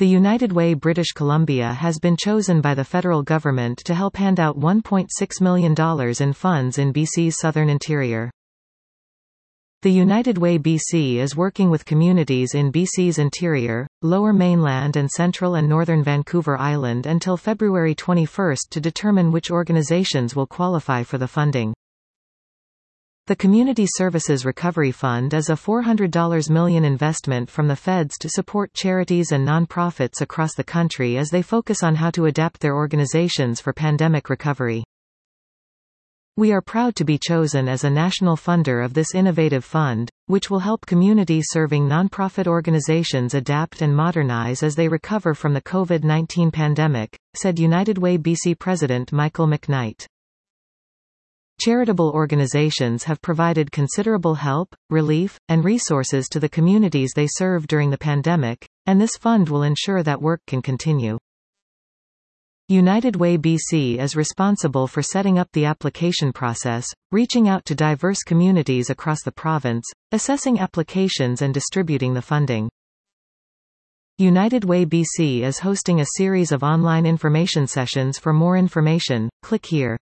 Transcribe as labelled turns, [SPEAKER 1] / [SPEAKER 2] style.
[SPEAKER 1] The United Way British Columbia has been chosen by the federal government to help hand out $1.6 million in funds in BC's southern interior. The United Way BC is working with communities in BC's interior, Lower Mainland and Central and Northern Vancouver Island until February 21 to determine which organizations will qualify for the funding. The Community Services Recovery Fund is a $400 million investment from the feds to support charities and nonprofits across the country as they focus on how to adapt their organizations for pandemic recovery. We are proud to be chosen as a national funder of this innovative fund, which will help community-serving nonprofit organizations adapt and modernize as they recover from the COVID-19 pandemic, said United Way BC President Michael McKnight. Charitable organizations have provided considerable help, relief, and resources to the communities they serve during the pandemic, and this fund will ensure that work can continue. United Way BC is responsible for setting up the application process, reaching out to diverse communities across the province, assessing applications and distributing the funding. United Way BC is hosting a series of online information sessions. For more information, click here.